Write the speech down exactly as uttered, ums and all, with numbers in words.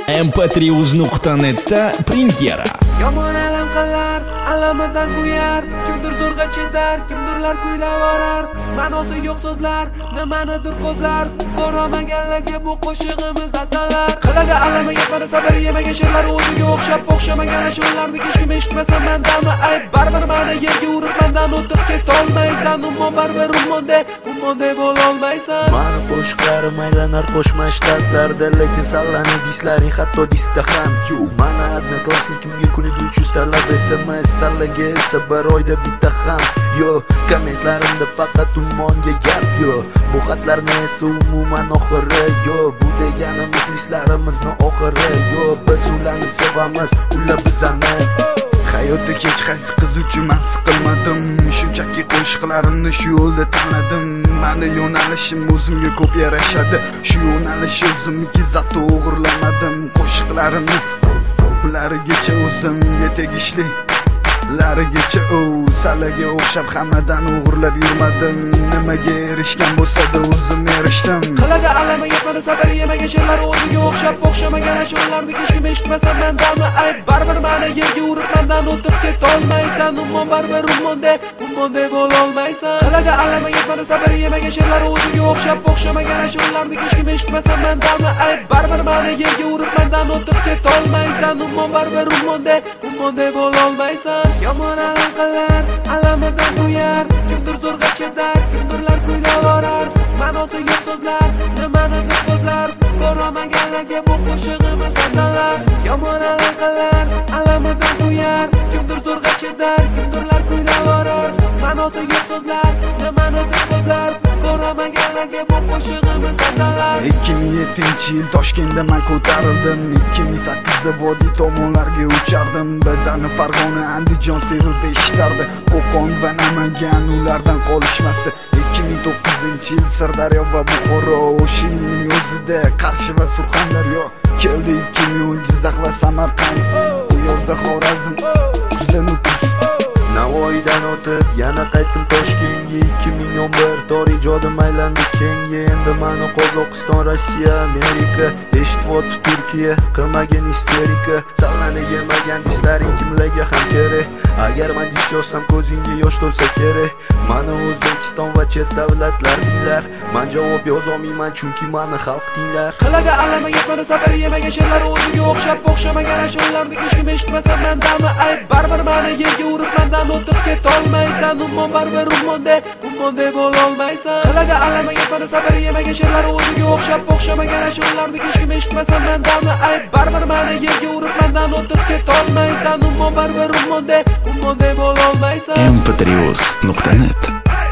em p tre uz nuqta netda premyera. Yomon alam qilar, alamidan kuyar, kimdir zo'rg'a chedar, kimdirlar kuylab orar. Ma'nosi yo'q so'zlar, nimanidir ko'zlar, ko'ramaganlarga bu qo'shig'imiz atalar. Qiladi alami yetmadi sabr yemagan she'rlar o'ziga o'xshab o'xshamagan ashulalarni hech kim eshitmasa mendanmi ayb, baribir meni yerga urib mendan o'tib ketolmaysan, umuman baribir umonde, umonde bo'lolmaysan. Mani qo'shiqlarim aylanar qo'shma shtatlarda, lekin sallani dislaring hatto diskda ham yo'q. Mana odnoklassnikimga kuniga uch yuz talab S M S, sallaga esa bir oyda bitta ham yo'q. Kommentlarimda faqat umonga gap yo'q. Bu xatlarni esa umuman oxiri yo'q. Bu degani muxlislarimizni oxiri yo'q. Biz ularni sevamiz, ular bizani. Hayotda hech qaysi qiz uchun men siqilmadim, shunchaki qo'shiqlarimni shu yo'lda tanladim. Meni yo'nalishim o'zimga ko'p yarashadi, shu yo'nalish o'zimniki, zato o'g'irlamadim. Qo'shiqlarimni ularigacha o'zimga tegishli, larigacha u salaga o'xshab hammadan o'g'irlab yurmadim. Nimaga erishgan bo'lsa-da o'zim erishdim. Qiladi alami yetmadi sabr yemagan she'rlar o'ziga o'xshab o'xshamagan ashulalarni hech kim eshitmasa mendanmi ayb, baribir meni yerga urib mendan o'tib ketolmaysan, umuman baribir umonde, umonde bo'lolmaysan. Qiladi alami yetmadi sabr yemagan she'rlar o'ziga o'xshab o'xshamagan ashulalarni hech kim eshitmasa mendanmi ayb, baribir meni yerga urib mendan o'tib ketolmaysan, umuman baribir umonde, umonde bo'lolmaysan. Yomon alam qilar, alamidan kuyar, kimdir zo'rg'a chedar, kimdirlar kuylab orar. Ma'nosi yo'q so'zlar, nimanidir ko'zlar, ko'ramaganlarga bu qo'shig'imiz atalar. Yomon alam qilar, alamidan kuyar, kimdir zo'rg'a chedar, kimdirlar kuylab orar. Ma'nosi yo'q so'zlar, nimanidir ko'zlar, ko'ramaganlarga bu qo'shig'imiz atalar. ikki ming yettinchi yil Toshkentda men ko'tarildim, ikki ming sakkizda vodiy tomonlarga uchardim. Bizlarni Farg'ona, Andijon sevib eshitardi, Qo'qon va Namangan ulardan qolishmasdi. ikki ming to'qqizinchi yil Sirdaryo va Buxoro, o'sha yilning o'zida Qarshi va Surxondaryo keldi. ikki ming o'n Jizzax va Samarqand, bu yozda Xorazm, kuzda Nukus. Navoiydan o'tib yana qaytdim Toshkentga. ikki ming o'n bir tor ijodim aylandi kengga. Endi meni Qozog'iston, Rossiya, Amerika eshityapti, Turkiya qilmagan isterika. Sallani yemagan dislaring kimlarga ham kerak? Agar men dis yozsam ko'zingga yosh to'lsa kerak. Meni O'zbekiston va chet davlatlar dinglar, men javob yozolmayman chunki meni xalq dinglar. Qiladi alami yetmadi sabr yemagan she'rlar o'ziga o'xshab o'xshamagan ashulalarni hech kim eshitmasa mendanmi ayb, baribir meni yerga urib mendan o'tib ketolmaysan, umuman baribir umonde, umonde bo'lolmaysan. Qiladi alami yetmadi sabr yemagan she'rlar o'ziga o'xshab o'xshamagan ashulalarni hech kim eshitmasa mendanmi ayb, baribir meni yerga urib mendan o'tib ketolmaysan, umuman baribir umonde, umonde bo'lolmaysan. em p tre uz nuqta net